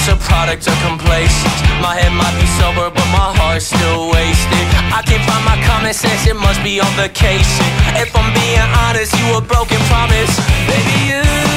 a product of complacence. My head might be sober, but my heart's still wasted. I can't find my common sense, it must be on vacation. If I'm being honest, you a broken promise. Baby, you